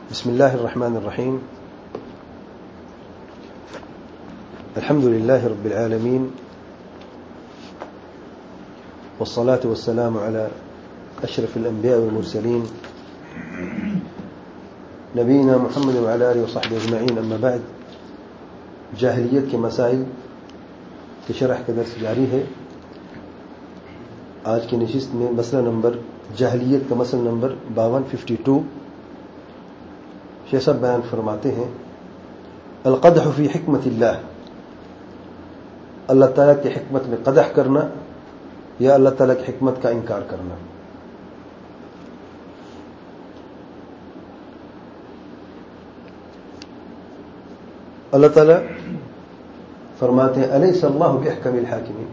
بسم الله الرحمن الرحيم. الحمد لله رب العالمين، والصلاة والسلام على أشرف الأنبياء والمرسلين نبينا محمد وعلى آله وصحبه أجمعين. أما بعد، جاہلیت کے مسائل کی شرح کا درس جاری ہے. آج کی نشست میں مسئلہ نمبر جاہلیت کا مسئلہ نمبر 52 شیخ صاحب بیان فرماتے ہیں: القدح فی حکمت اللہ، اللہ تعالیٰ کی حکمت میں قدح کرنا یا اللہ تعالیٰ کی حکمت کا انکار کرنا. اللہ تعالیٰ فرماتے ہیں: الیس اللہ باحکم الحاکمین،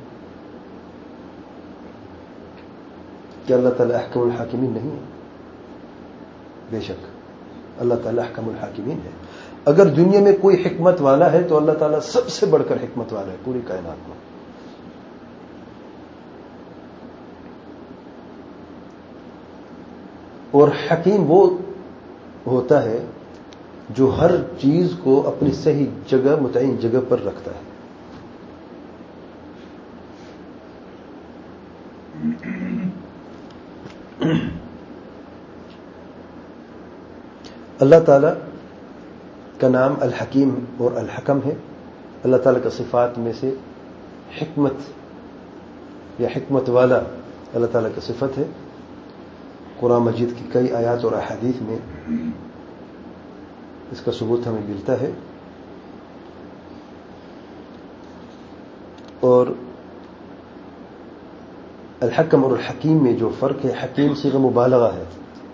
کہ اللہ تعالیٰ احکم الحاکمین نہیں ہے؟ بے شک اللہ تعالیٰ احکم الحاکمین ہے. اگر دنیا میں کوئی حکمت والا ہے تو اللہ تعالیٰ سب سے بڑھ کر حکمت والا ہے پوری کائنات میں. اور حکیم وہ ہوتا ہے جو ہر چیز کو اپنی صحیح جگہ متعین جگہ پر رکھتا ہے. اللہ تعالیٰ کا نام الحکیم اور الحکم ہے. اللہ تعالیٰ کا صفات میں سے حکمت یا حکمت والا اللہ تعالیٰ کا صفت ہے. قرآن مجید کی کئی آیات اور احادیث میں اس کا ثبوت ہمیں ملتا ہے. اور الحکم اور الحکیم میں جو فرق ہے، حکیم صیغہ مبالغہ ہے،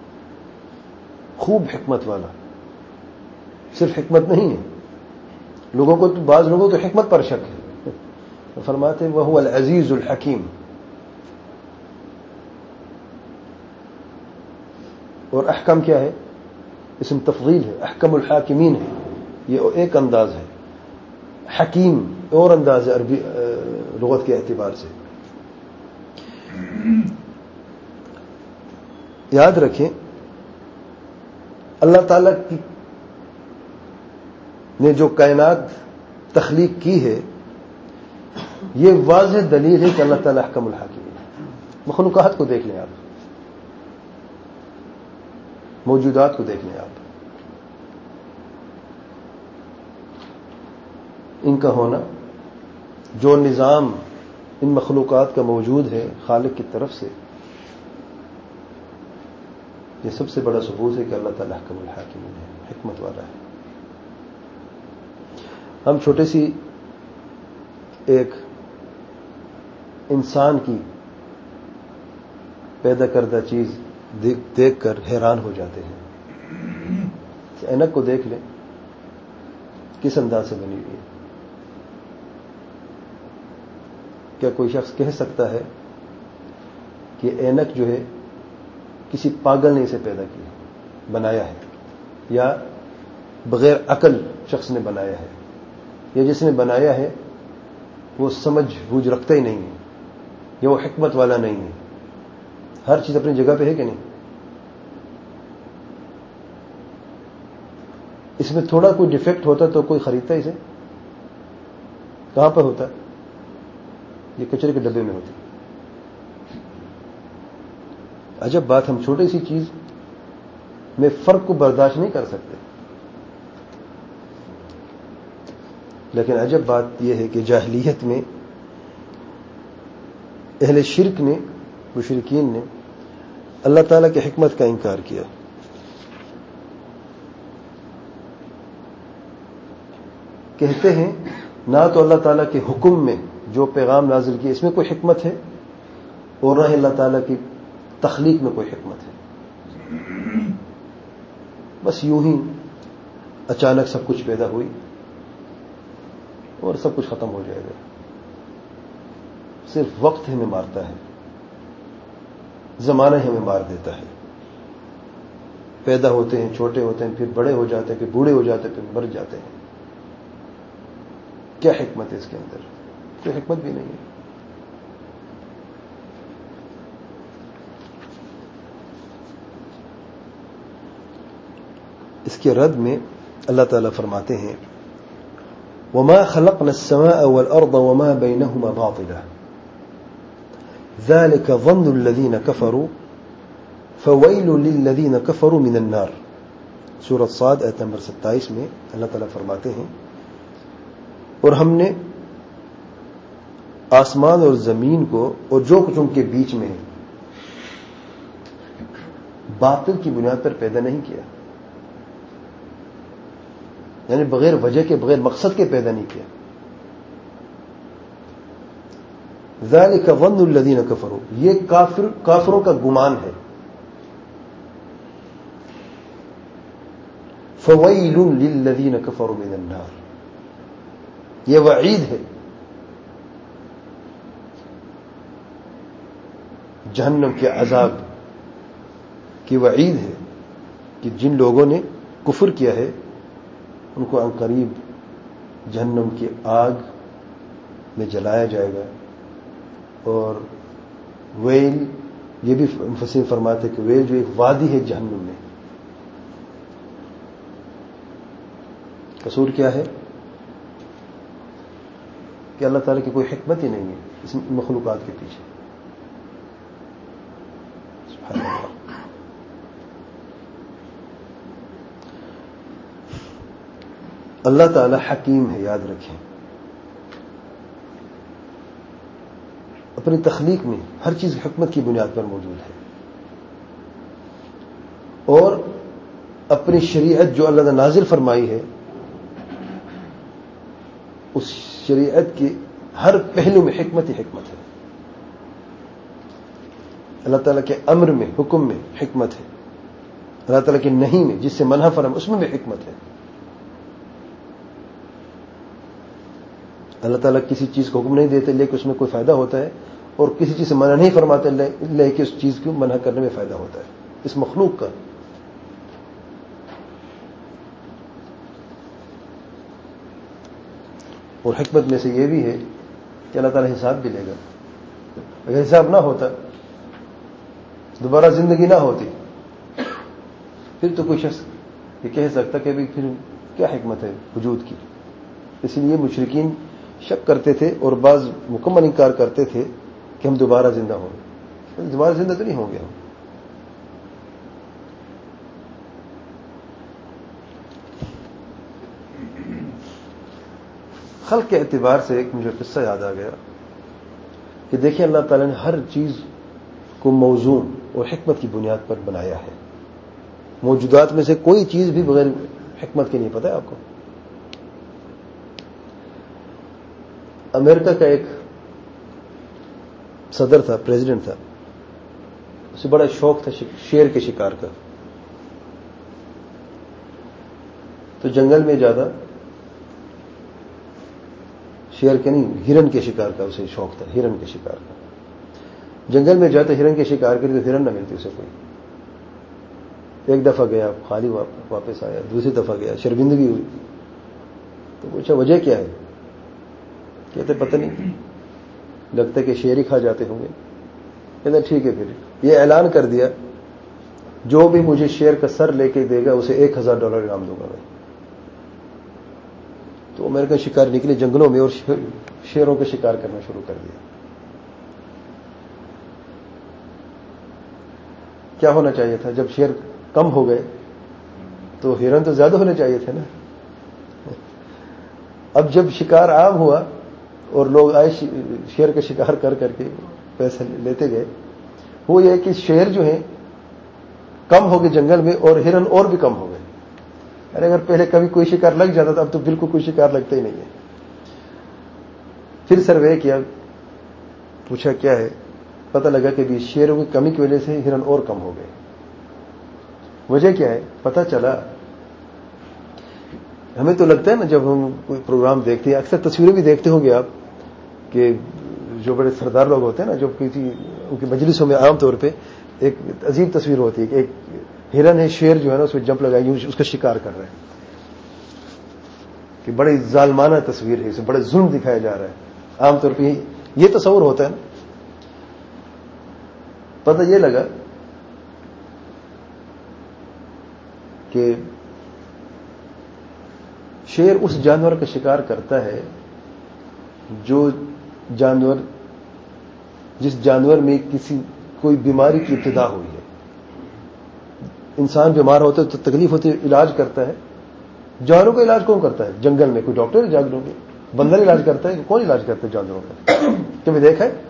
خوب حکمت والا. صرف حکمت نہیں ہے، لوگوں کو تو بعض لوگوں کو تو حکمت پر شک ہے. فرماتے ہیں وَهُوَ الْعَزِيزُ الْحَكِيمُ. اور احکم کیا ہے؟ اسم تفضیل ہے. احکم الحاکمین ہے، یہ ایک انداز ہے. حکیم اور انداز ہے عربی لغت کے اعتبار سے. یاد رکھیں، اللہ تعالیٰ نے جو کائنات تخلیق کی ہے، یہ واضح دلیل ہے کہ اللہ تعالیٰ احکم الحاکمین ہے. مخلوقات کو دیکھ لیں آپ، موجودات کو دیکھ لیں آپ، ان کا ہونا، جو نظام ان مخلوقات کا موجود ہے خالق کی طرف سے، یہ سب سے بڑا ثبوت ہے کہ اللہ تعالیٰ احکم الحاکمین ہے، حکمت والا ہے. ہم چھوٹے سی ایک انسان کی پیدا کردہ چیز دیکھ کر حیران ہو جاتے ہیں. کہ اینک کو دیکھ لیں کس انداز سے بنی ہوئی ہے. کیا کوئی شخص کہہ سکتا ہے کہ اینک جو ہے کسی پاگل نے اسے پیدا کیا، بنایا ہے، یا بغیر عقل شخص نے بنایا ہے، یا جس نے بنایا ہے وہ سمجھ بوجھ رکھتا ہی نہیں ہے، یا وہ حکمت والا نہیں ہے؟ ہر چیز اپنی جگہ پہ ہے کہ نہیں؟ اس میں تھوڑا کوئی ڈیفیکٹ ہوتا تو کوئی خریدتا اسے؟ کہاں پر ہوتا؟ یہ کچرے کے ڈبے میں ہوتی. عجب بات، ہم چھوٹی سی چیز میں فرق کو برداشت نہیں کر سکتے. لیکن عجب بات یہ ہے کہ جاہلیت میں اہل شرک نے، مشرکین نے اللہ تعالیٰ کی حکمت کا انکار کیا. کہتے ہیں نہ تو اللہ تعالیٰ کے حکم میں جو پیغام نازل کیا اس میں کوئی حکمت ہے، اور نہ ہی اللہ تعالیٰ کی تخلیق میں کوئی حکمت ہے. بس یوں ہی اچانک سب کچھ پیدا ہوئی اور سب کچھ ختم ہو جائے گا. صرف وقت ہمیں مارتا ہے، زمانہ ہمیں مار دیتا ہے. پیدا ہوتے ہیں، چھوٹے ہوتے ہیں، پھر بڑے ہو جاتے ہیں، پھر بوڑھے ہو جاتے ہیں، پھر مر جاتے ہیں. کیا حکمت ہے اس کے اندر؟ کوئی حکمت بھی نہیں ہے. اس کے رد میں اللہ تعالیٰ فرماتے ہیں وَمَا خَلَقْنَا السَّمَاءَ وَالْأَرْضَ وَمَا بَيْنَهُمَا بَاطِلًا ذَلِكَ ظَنُّ الَّذِينَ كَفَرُوا فَوَيْلٌ لِلَّذِينَ كَفَرُوا مِنَ النَّارِ سورۃ صاد آیت نمبر 27 میں اللہ تعالیٰ فرماتے ہیں اور ہم نے آسمان اور زمین کو اور جو کچھ ان کے بیچ میں ہے باطل کی بنیاد پر پیدا نہیں کیا، یعنی بغیر وجہ کے بغیر مقصد کے پیدا نہیں کیا. ذالک ظن الذین کفروا، یہ کافروں کا گمان ہے. فویل للذین کفروا من النار، یہ وعید ہے، جہنم کے عذاب کی وعید ہے کہ جن لوگوں نے کفر کیا ہے ان کو عنقریب جہنم کی آگ میں جلایا جائے گا. اور ویل، یہ بھی مفسرین فرماتے ہیں کہ ویل جو ایک وادی ہے جہنم میں. قصور کیا ہے کہ اللہ تعالیٰ کی کوئی حکمت ہی نہیں ہے اس مخلوقات کے پیچھے. سبحان اللہ. اللہ تعالی حکیم ہے، یاد رکھیں. اپنی تخلیق میں ہر چیز حکمت کی بنیاد پر موجود ہے، اور اپنی شریعت جو اللہ نے نازل فرمائی ہے اس شریعت کی ہر پہلو میں حکمت ہی حکمت ہے. اللہ تعالیٰ کے امر میں، حکم میں حکمت ہے. اللہ تعالیٰ کے نہیں میں، جس سے منع فرما، اس میں بھی حکمت ہے. اللہ تعالیٰ کسی چیز کو حکم نہیں دیتے لیکن اس میں کوئی فائدہ ہوتا ہے، اور کسی چیز سے منع نہیں فرماتے لیکن اس چیز کو منع کرنے میں فائدہ ہوتا ہے اس مخلوق کا. اور حکمت میں سے یہ بھی ہے کہ اللہ تعالیٰ حساب بھی لے گا. اگر حساب نہ ہوتا، دوبارہ زندگی نہ ہوتی، پھر تو کوئی شخص یہ کہہ سکتا کہ بھی پھر کیا حکمت ہے وجود کی. اس لیے مشرکین شک کرتے تھے اور بعض مکمل انکار کرتے تھے کہ ہم دوبارہ زندہ ہوں گے. دوبارہ زندہ تو نہیں ہوں گے ہم. خلق کے اعتبار سے ایک مجھے قصہ یاد آ گیا کہ دیکھیں اللہ تعالیٰ نے ہر چیز کو موزون اور حکمت کی بنیاد پر بنایا ہے. موجودات میں سے کوئی چیز بھی بغیر حکمت کے نہیں. پتہ ہے آپ کو امریکہ کا ایک صدر تھا، پریزیڈنٹ تھا، اسے بڑا شوق تھا شیر کے شکار کا. تو جنگل میں جاتا، شیر کے نہیں ہرن کے شکار کا اسے شوق تھا، ہرن کے شکار کا. جنگل میں جاتا ہرن کے شکار کے لیے، تو ہرن نہ ملتی اسے کوئی. ایک دفعہ گیا خالی واپس آیا، دوسری دفعہ گیا شرمندگی ہوئی. تو پوچھا وجہ کیا ہے؟ کہتے پتہ نہیں، لگتا ہے کہ شیر ہی کھا جاتے ہوں گے. کہتے ٹھیک ہے، پھر یہ اعلان کر دیا جو بھی مجھے شیر کا سر لے کے دے گا اسے $1000 انعام دوں گا میں. تو امریکن شکاری نکلے جنگلوں میں اور شیروں کا شکار کرنا شروع کر دیا. کیا ہونا چاہیے تھا؟ جب شیر کم ہو گئے تو ہرن تو زیادہ ہونے چاہیے تھے نا. اب جب شکار عام ہوا اور لوگ آئے شیر کا شکار کر کر کے پیسے لیتے گئے، وہ یہ کہ شیر جو ہیں کم ہو گئے جنگل میں اور ہرن اور بھی کم ہو گئے. ارے اگر پہلے کبھی کوئی شکار لگ جاتا تھا، اب تو بالکل کوئی شکار لگتا ہی نہیں ہے. پھر سروے کیا، پوچھا کیا ہے، پتہ لگا کہ شیروں کی کمی کی وجہ سے ہرن اور کم ہو گئے. وجہ کیا ہے؟ پتہ چلا، ہمیں تو لگتا ہے نا جب ہم کوئی پروگرام دیکھتے ہیں، اکثر تصویریں بھی دیکھتے ہوں گے آپ کہ جو بڑے سردار لوگ ہوتے ہیں نا، جب کسی ان کی مجلسوں میں عام طور پہ ایک عجیب تصویر ہوتی ہے کہ ایک ہرن ہے، شیر جو ہے نا اس میں جمپ لگائی اس کا شکار کر رہے ہیں، کہ بڑی ظالمانہ تصویر ہے، اسے بڑے ظلم دکھایا جا رہا ہے. عام طور پہ یہ تصور ہوتا ہے نا. پتہ یہ لگا کہ شیر اس جانور کا شکار کرتا ہے جس جانور میں کوئی بیماری کی ابتدا ہوئی ہے. انسان بیمار ہوتا ہے تو تکلیف ہوتی ہے، علاج کرتا ہے. جانوروں کا علاج کون کرتا ہے؟ جنگل میں کوئی ڈاکٹر جانوروں کے بندر علاج کرتا ہے کہ کون علاج کرتا ہے جانوروں کا؟ کبھی دیکھا ہے؟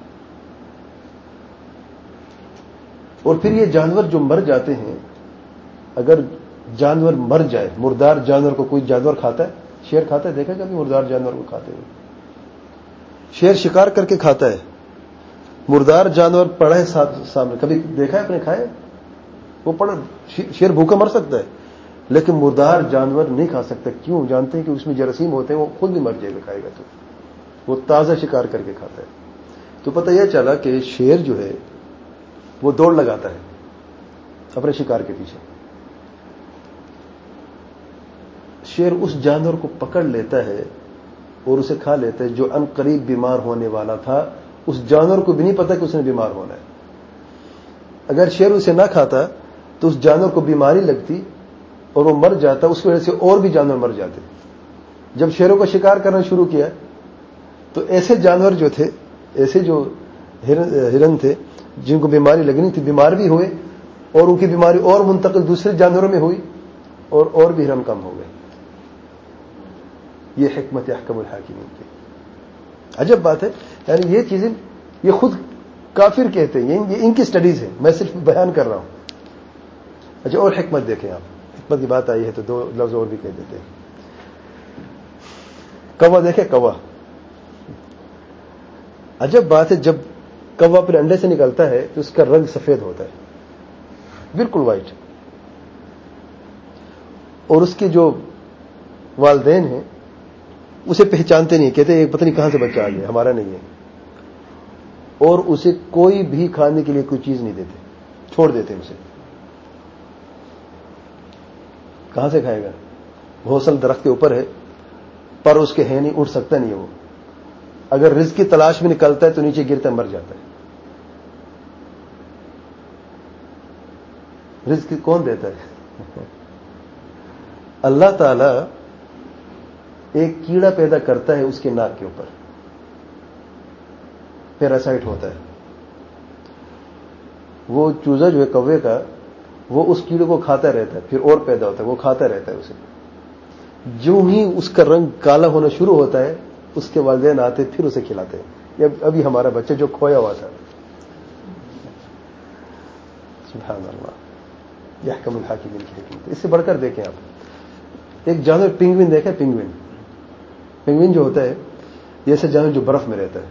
اور پھر یہ جانور جو مر جاتے ہیں، اگر جانور مر جائے، مردار جانور کو کوئی جانور کھاتا ہے، شیر کھاتا ہے، دیکھا کبھی مردار جانور کو کھاتے ہوئے؟ شیر شکار کر کے کھاتا ہے. مردار جانور پڑا ہے سامنے، کبھی دیکھا ہے اپنے کھائے؟ وہ پڑا، شیر بھوکا مر سکتا ہے لیکن مردار جانور نہیں کھا سکتا. کیوں؟ جانتے ہیں کہ اس میں جراثیم ہوتے ہیں، وہ خود بھی مر جائے گا کھائے گا تو. وہ تازہ شکار کر کے کھاتا ہے. تو پتہ یہ چلا کہ شیر جو ہے وہ دوڑ لگاتا ہے اپنے شکار کے پیچھے. شیر اس جانور کو پکڑ لیتا ہے اور اسے کھا لیتا ہے جو ان قریب بیمار ہونے والا تھا. اس جانور کو بھی نہیں پتا کہ اس نے بیمار ہونا ہے. اگر شیر اسے نہ کھاتا تو اس جانور کو بیماری لگتی اور وہ مر جاتا. اس کی وجہ سے اور بھی جانور مر جاتے. جب شیروں کا شکار کرنا شروع کیا تو ایسے جانور جو تھے، ایسے جو ہرن تھے جن کو بیماری لگنی تھی، بیمار بھی ہوئے اور ان کی بیماری اور منتقل دوسرے جانوروں میں ہوئی اور بھی ہرن کم ہو گئے. یہ حکمت احکم الحاکمین کی عجب بات ہے. یعنی یہ چیزیں یہ خود کافر کہتے ہیں، یہ ان کی سٹڈیز ہے، میں صرف بیان کر رہا ہوں. اچھا، اور حکمت دیکھیں آپ. حکمت کی بات آئی ہے تو دو لفظ اور بھی کہہ دیتے ہیں. کوا دیکھیں، کوا. عجب بات ہے، جب کوا اپنے انڈے سے نکلتا ہے تو اس کا رنگ سفید ہوتا ہے، بالکل وائٹ. اور اس کے جو والدین ہیں اسے پہچانتے نہیں، کہتے ہیں پتہ نہیں کہاں سے بچہ آ گیا، ہمارا نہیں ہے. اور اسے کوئی بھی کھانے کے لیے کوئی چیز نہیں دیتے، چھوڑ دیتے اسے. کہاں سے کھائے گا؟ گھونسل درخت کے اوپر ہے، پر اس کے ہے نہیں، اٹھ سکتا نہیں ہے وہ. اگر رزق کی تلاش میں نکلتا ہے تو نیچے گرتا مر جاتا ہے. رزق کون دیتا ہے؟ اللہ تعالی ایک کیڑا پیدا کرتا ہے اس کے ناک کے اوپر، پیراسائٹ ہوتا ہے. وہ چوزا جو ہے کوے کا، وہ اس کیڑے کو کھاتا رہتا ہے، پھر اور پیدا ہوتا ہے، وہ کھاتا رہتا ہے اسے. جو ہی اس کا رنگ کالا ہونا شروع ہوتا ہے اس کے والدین آتے پھر اسے کھلاتے ہیں. ابھی ہمارا بچہ جو کھویا ہوا تھا. سبحان اللہ، یہ احکم الحاکمین کی حکمت. اس سے بڑھ کر دیکھیں آپ، ایک جانور پنگوین دیکھیں. پنگوین جو ہوتا ہے یہ ایسا جانور جو برف میں رہتا ہے،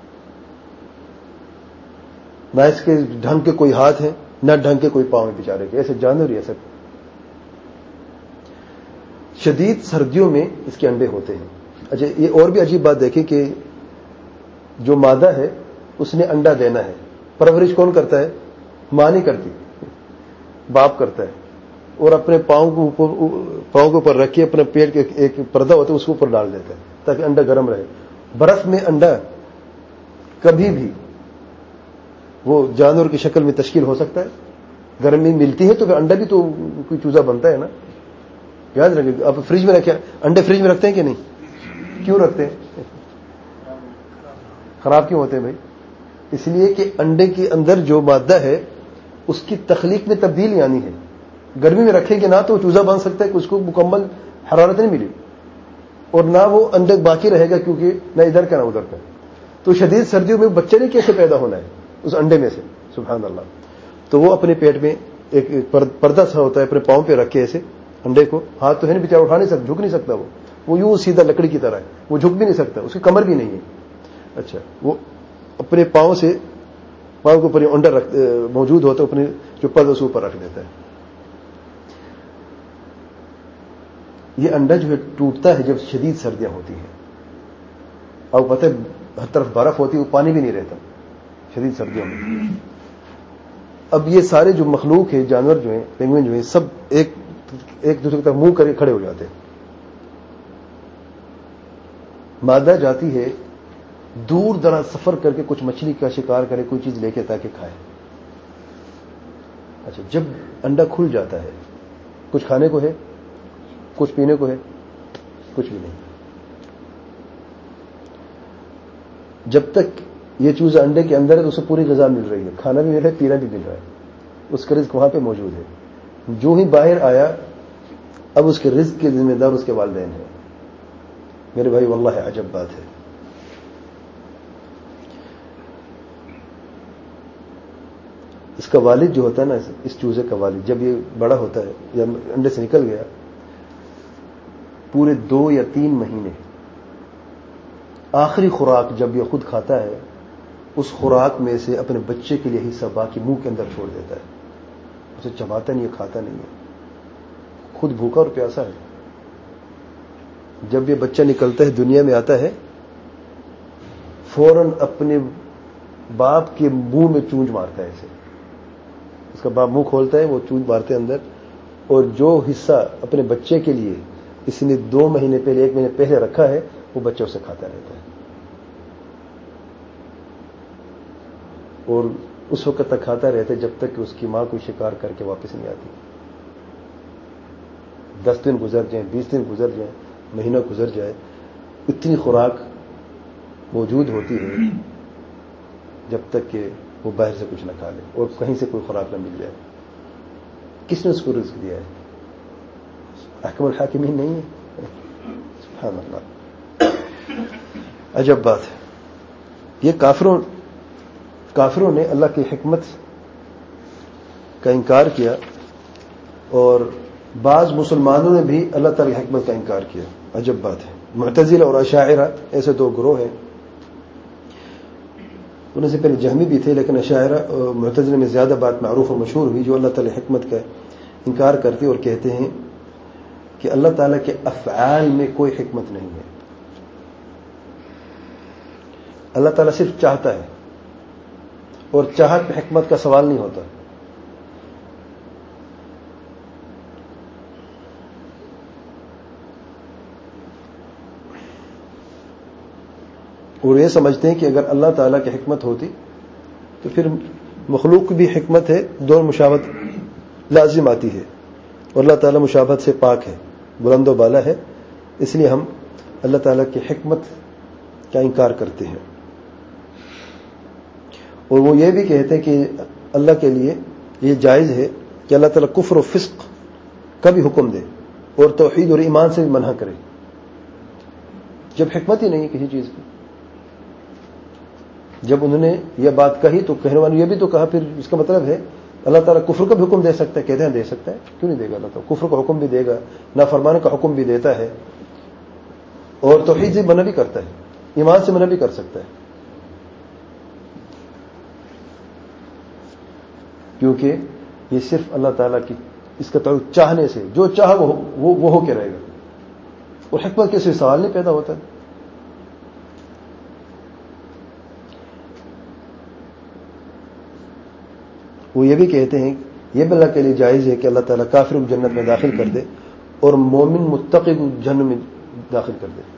نہ اس کے ڈھنگ کے کوئی ہاتھ ہیں نہ ڈھنگ کے کوئی پاؤں بیچارے کے. ایسے جانور ہی ایسے شدید سردیوں میں اس کے انڈے ہوتے ہیں. اچھا، یہ اور بھی عجیب بات دیکھیں کہ جو مادہ ہے اس نے انڈا دینا ہے، پرورش کون کرتا ہے؟ ماں نہیں کرتی، باپ کرتا ہے. اور اپنے پاؤں کے اوپر رکھ کے اپنے پیٹ کے ایک پردہ ہوتا ہے اس کے اوپر ڈال دیتا ہے تاکہ انڈا گرم رہے. برف میں انڈا کبھی بھی وہ جانور کی شکل میں تشکیل ہو سکتا ہے؟ گرمی ملتی ہے تو پھر انڈا بھی تو کوئی چوزا بنتا ہے نا. یاد رکھیں، آپ فریج میں رکھیں، انڈے فریج میں رکھتے ہیں کہ نہیں؟ کیوں رکھتے ہیں؟ خراب کیوں ہوتے ہیں بھائی؟ اس لیے کہ انڈے کے اندر جو مادہ ہے اس کی تخلیق میں تبدیلی آنی ہے. گرمی میں رکھیں گے نہ تو وہ چوزا بن سکتا ہے کہ اس کو مکمل حرارت نہیں ملی، اور نہ وہ انڈے باقی رہے گا کیونکہ نہ ادھر کا نہ ادھر کا. تو شدید سردیوں میں بچے نے کیسے پیدا ہونا ہے اس انڈے میں سے؟ سبحان اللہ. تو وہ اپنے پیٹ میں ایک پردہ سا ہوتا ہے، اپنے پاؤں پہ رکھے ایسے انڈے کو. ہاتھ تو ہے نہیں بیچارہ، اٹھا نہیں سکتا، جھک نہیں سکتا. وہ یوں سیدھا لکڑی کی طرح ہے، وہ جھک بھی نہیں سکتا، اس کی کمر بھی نہیں ہے. اچھا، وہ اپنے پاؤں کے اوپر انڈا موجود ہوتا ہے، اپنے جو پردہ اس اوپر رکھ دیتا ہے. یہ انڈا جو ہے ٹوٹتا ہے جب شدید سردیاں ہوتی ہیں. اور پتہ ہے ہر طرف برف ہوتی ہے، وہ پانی بھی نہیں رہتا شدید سردیوں میں. اب یہ سارے جو مخلوق ہیں، جانور جو ہیں، پینگوئن جو ہیں، سب ایک دوسرے کی طرف منہ کر کے کھڑے ہو جاتے ہیں. مادہ جاتی ہے دور دراز سفر کر کے کچھ مچھلی کا شکار کرے، کوئی چیز لے کے تاکہ کھائے. اچھا، جب انڈا کھل جاتا ہے، کچھ کھانے کو ہے، کچھ پینے کو ہے، کچھ بھی نہیں. جب تک یہ چوزا انڈے کے اندر ہے تو اسے پوری غذا مل رہی ہے, کھانا بھی مل رہا ہے, پینا بھی مل رہا ہے, اس کا رزق وہاں پہ موجود ہے. جو ہی باہر آیا اب اس کے رزق کے ذمہ دار اس کے والدین ہیں. میرے بھائی واللہ عجب بات ہے. اس کا والد جو ہوتا ہے نا, اس چوزے کا والد, جب یہ بڑا ہوتا ہے یا انڈے سے نکل گیا, پورے 2 یا 3 مہینے آخری خوراک جب یہ خود کھاتا ہے, اس خوراک میں سے اپنے بچے کے لیے حصہ باقی منہ کے اندر چھوڑ دیتا ہے. اسے چباتا نہیں ہے, کھاتا نہیں ہے, خود بھوکا اور پیاسا ہے. جب یہ بچہ نکلتا ہے, دنیا میں آتا ہے, فوراً اپنے باپ کے منہ میں چونچ مارتا ہے. اسے اس کا باپ منہ کھولتا ہے, وہ چونچ مارتے اندر, اور جو حصہ اپنے بچے کے لیے اس نے 2 مہینے پہلے 1 مہینے پہلے رکھا ہے, وہ بچہ اسے کھاتا رہتا ہے. اور اس وقت تک کھاتا رہتا ہے جب تک کہ اس کی ماں کوئی شکار کر کے واپس نہیں آتی. 10 دن گزر جائیں, 20 دن گزر جائیں, مہینہ گزر جائے, اتنی خوراک موجود ہوتی ہے جب تک کہ وہ باہر سے کچھ نہ کھا لے اور کہیں سے کوئی خوراک نہ مل جائے. کس نے اس کو رزق دیا ہے؟ احکم الحاکمین نہیں ہے؟ سبحان اللہ, عجب بات ہے. یہ کافروں نے اللہ کی حکمت کا انکار کیا, اور بعض مسلمانوں نے بھی اللہ تعالی کی حکمت کا انکار کیا. عجب بات ہے. معتزلہ اور اشاعرہ ایسے 2 گروہ ہیں. انہیں سے پہلے جہمی بھی تھے, لیکن اشاعرہ اور معتزلہ میں زیادہ بات معروف اور مشہور ہوئی, جو اللہ تعالی حکمت کا انکار کرتے اور کہتے ہیں کہ اللہ تعالیٰ کے افعال میں کوئی حکمت نہیں ہے. اللہ تعالیٰ صرف چاہتا ہے, اور چاہت میں حکمت کا سوال نہیں ہوتا. اور یہ سمجھتے ہیں کہ اگر اللہ تعالیٰ کی حکمت ہوتی تو پھر مخلوق کی بھی حکمت ہے, دونوں مشابہت لازم آتی ہے, اور اللہ تعالیٰ مشابہت سے پاک ہے, بلند و بالا ہے. اس لیے ہم اللہ تعالیٰ کی حکمت کا انکار کرتے ہیں. اور وہ یہ بھی کہتے ہیں کہ اللہ کے لیے یہ جائز ہے کہ اللہ تعالیٰ کفر و فسق کا بھی حکم دے اور توحید اور ایمان سے بھی منع کرے, جب حکمت ہی نہیں ہے کسی چیز کی. جب انہوں نے یہ بات کہی تو کہنے والوں نے یہ بھی تو کہا, پھر اس کا مطلب ہے اللہ تعالیٰ کفر کا بھی حکم دے سکتا ہے. کہتے ہیں دے سکتا ہے, کیوں نہیں دے گا؟ اللہ تعالیٰ کفر کا حکم بھی دے گا, نافرمانی کا حکم بھی دیتا ہے, اور توحید سے منع بھی کرتا ہے, ایمان سے منع بھی کر سکتا ہے. کیونکہ یہ صرف اللہ تعالیٰ کی اس کا تعلق چاہنے سے, جو چاہا وہ ہو کے رہے گا, اور حکمت کے سے سوال نہیں پیدا ہوتا. وہ یہ بھی کہتے ہیں یہ بھی اللہ کے لیے جائز ہے کہ اللہ تعالیٰ کافر کو جنت میں داخل کر دے اور مومن متقی کو جہنم میں داخل کر دے,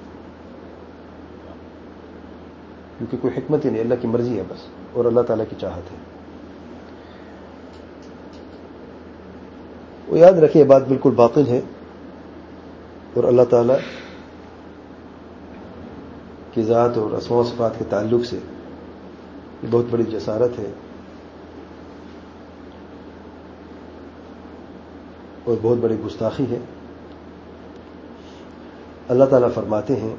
کیونکہ کوئی حکمت ہی نہیں, اللہ کی مرضی ہے بس, اور اللہ تعالیٰ کی چاہت ہے. وہ یاد رکھیں, یہ بات بالکل باطل ہے, اور اللہ تعالیٰ کی ذات اور اسماء و صفات کے تعلق سے یہ بہت بڑی جسارت ہے اور بہت بڑی گستاخی ہے. اللہ تعالیٰ فرماتے ہیں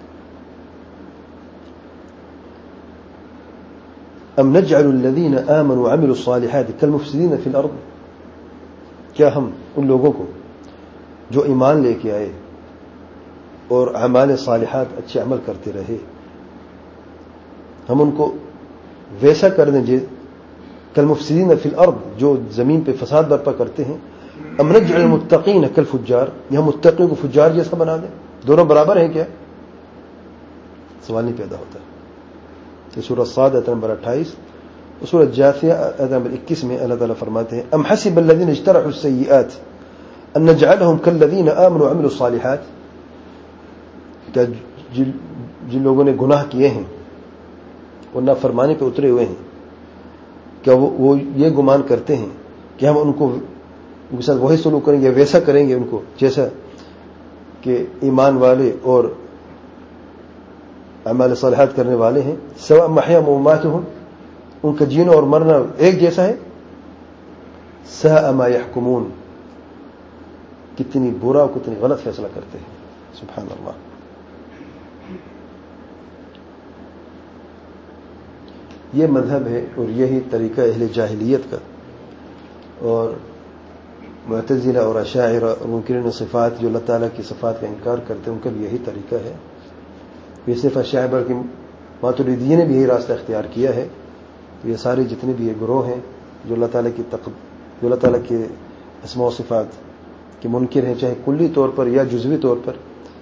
ام نجعل الذین آمنوا وعملوا الصالحات کالمفسدین فی الارض, کیا ہم ان لوگوں کو جو ایمان لے کے آئے اور اعمال صالحات اچھے عمل کرتے رہے, ہم ان کو ویسا کر دیں کالمفسدین فی الارض, جو زمین پہ فساد برپا کرتے ہیں, ام نجعل المتقین کالفجار, یہاں متقین کو فجار جیسا بنا دیں, دونوں برابر ہیں کیا؟ سوال نہیں پیدا ہوتا. یہ سورہ صاد آیت نمبر 28, سورہ جاثیہ آیت نمبر 21 میں اللہ تعالیٰ فرماتے ہیں ام حسب الذین اجترحوا السیئات ان نجعلهم کالذین آمنوا وعملوا الصالحات, کیا جن لوگوں نے گناہ کیے ہیں اور نافرمانی پہ اترے ہوئے ہیں, کیا وہ یہ گمان کرتے ہیں کہ ہم ان کے ساتھ وہی سلوک کریں گے, ویسا کریں گے ان کو جیسا کہ ایمان والے اور اعمال صالحات کرنے والے ہیں سواء محیا مماتہم ان کا جینا اور مرنا ایک جیسا ہے ساء ما يحکمون کتنی برا اور کتنی غلط فیصلہ کرتے ہیں سبحان اللہ. یہ مذہب ہے اور یہی طریقہ اہل جاہلیت کا اور معتزلہ اور اشاعرہ اور منکرین صفات جو اللہ تعالیٰ کی صفات کا انکار کرتے ہیں ان کا بھی یہی طریقہ ہے. یہ صرف اشاعرہ کی ماتریدیین نے بھی یہی راستہ اختیار کیا ہے. یہ سارے جتنے بھی یہ گروہ ہیں جو اللہ تعالیٰ کے اسماء و صفات کے منکر ہیں چاہے کلی طور پر یا جزوی طور پر,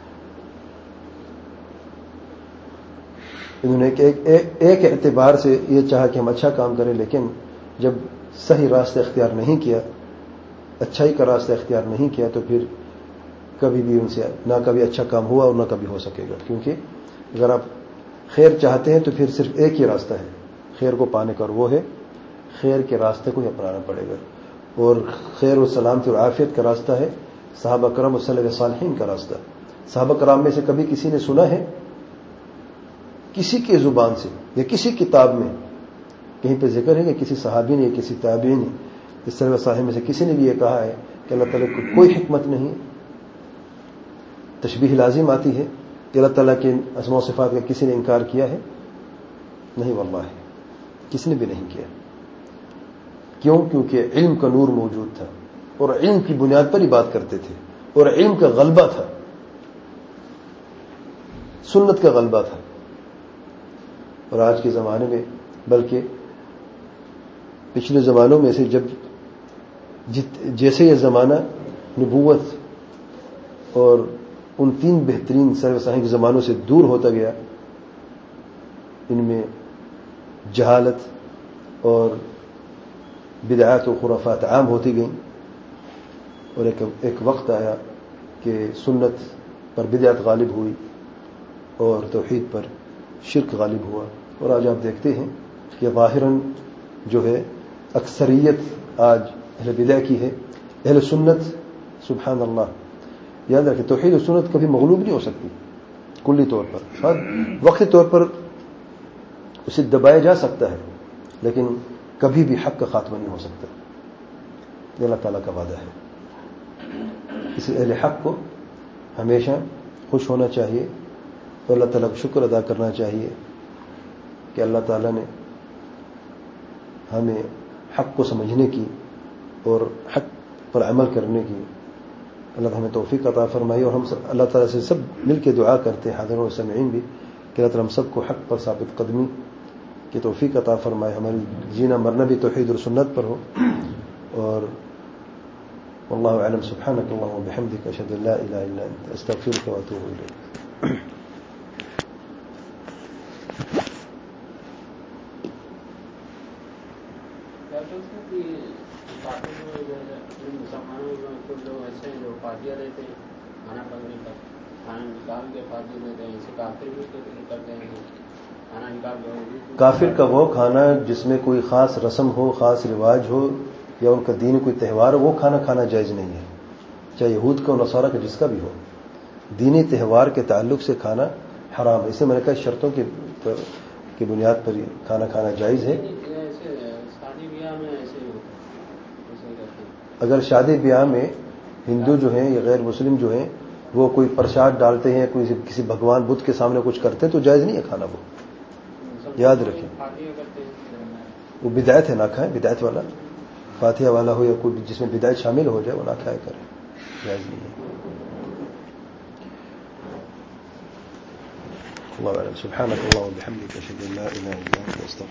انہوں نے ایک اعتبار سے یہ چاہا کہ ہم اچھا کام کریں, لیکن جب صحیح راستہ اختیار نہیں کیا, اچھائی کا راستہ اختیار نہیں کیا, تو پھر کبھی بھی ان سے نہ کبھی اچھا کام ہوا اور نہ کبھی ہو سکے گا. کیونکہ اگر آپ خیر چاہتے ہیں تو پھر صرف ایک ہی راستہ ہے خیر کو پانے کا, اور وہ ہے خیر کے راستے کو ہی اپنانا پڑے گا. اور خیر و سلامتی اور عافیت کا راستہ ہے صحابہ کرام اور سلف صالحین کا راستہ. صحابہ کرام میں سے کبھی کسی نے سنا ہے کسی کی زبان سے یا کسی کتاب میں کہیں پہ ذکر ہے کہ کسی صحابی نے یا کسی تابعی نے اس سلف صالحین میں سے کسی نے بھی یہ کہا ہے کہ اللہ تعالیٰ کو کوئی حکمت نہیں, تشبیہ لازم آتی ہے کہ اللہ تعالیٰ کے اسماء و صفات کا کسی نے انکار کیا ہے؟ نہیں واللہ, کسی نے بھی نہیں کیا. کیوں؟ کیونکہ علم کا نور موجود تھا اور علم کی بنیاد پر ہی بات کرتے تھے اور علم کا غلبہ تھا, سنت کا غلبہ تھا. اور آج کے زمانے میں بلکہ پچھلے زمانوں میں سے جیسے یہ زمانہ نبوت اور ان تین بہترین سلف صالحین کے زمانوں سے دور ہوتا گیا, ان میں جہالت اور بدعات و خرافات عام ہوتی گئیں, اور ایک وقت آیا کہ سنت پر بدعت غالب ہوئی اور توحید پر شرک غالب ہوا. اور آج آپ دیکھتے ہیں کہ ظاہراً جو ہے اکثریت آج اہل بدع کی ہے. اہل سنت سبحان اللہ, یاد رکھیں توحید و سنت کبھی مغلوب نہیں ہو سکتی کلی طور پر. وقتی طور پر اسے دبایا جا سکتا ہے لیکن کبھی بھی حق کا خاتمہ نہیں ہو سکتا. یہ اللہ تعالیٰ کا وعدہ ہے. اس اہل حق کو ہمیشہ خوش ہونا چاہیے اور اللہ تعالیٰ کو شکر ادا کرنا چاہیے کہ اللہ تعالیٰ نے ہمیں حق کو سمجھنے کی اور حق پر عمل کرنے کی اللہ ہمیں توفیق عطا فرمائی. اور ہم اللہ تعالیٰ سے سب مل کے دعا کرتے ہیں حاضرین و سامعین بھی کہ اللہ تعالیٰ ہم سب کو حق پر ثابت قدمی کی توفیق عطا فرمائے. ہماری جینا مرنا بھی توحید اور سنت پر ہو. اور واللہ اعلم. سبحانک اللہم وبحمدک اشہد ان لا الہ الا انت استغفرک واتوب الیک. مسلمانوں میں کچھ لوگ ایسے ہیں جو پارٹیاں دیتے ہیں کھانا پکنے کا, کھانا نکال کے پارٹی دیتے ہیں, اسے کافر بھی کرتے ہیں. کھانا نکال کے کافر کا وہ کھانا جس میں کوئی خاص رسم ہو, خاص رواج ہو یا ان کا دین کوئی تہوار ہو, وہ کھانا کھانا جائز نہیں ہے, چاہے یہود کا نصارہ کا جس کا بھی ہو. دینی تہوار کے تعلق سے کھانا حرام ہے. اسے میں نے کہا شرطوں کی بنیاد پر کھانا کھانا جائز ہے. اگر شادی بیاہ میں ہندو جو ہیں یا غیر مسلم جو ہیں وہ کوئی پرساد ڈالتے ہیں, کوئی کسی بھگوان بدھ کے سامنے کچھ کرتے ہیں تو جائز نہیں ہے کھانا. وہ یاد رکھیں, وہ بدعت ہے, نہ کھائیں. بدعت والا فاتحہ والا ہو یا کوئی جس میں بدعت شامل ہو جائے وہ نہ کھائے کریں, جائز نہیں ہے. اللہ اعلم. سبحانک اللہم وبحمدک اشہد ان لا الہ الا انت استغفرک.